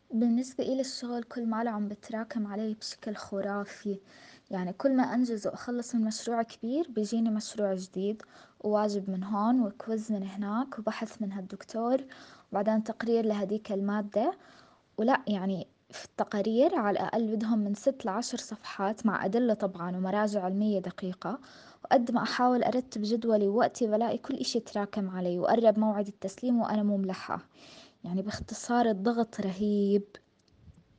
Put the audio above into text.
بالنسبة إلي الشغل كل ماله عم بتراكم علي بشكل خرافي. يعني كل ما أنجز وأخلص من مشروع كبير بيجيني مشروع جديد، وواجب من هون وكويز من هناك وبحث من هالدكتور، وبعدين تقرير لهديك المادة. ولا يعني في التقارير على الأقل بدهم من 6 ل10 صفحات مع أدلة طبعا ومراجع علمية دقيقة. وقد ما أحاول أرتب جدولي ووقتي بلاقي كل إشي يتراكم علي وقرب موعد التسليم وأنا مو ملحقة. يعني باختصار الضغط رهيب.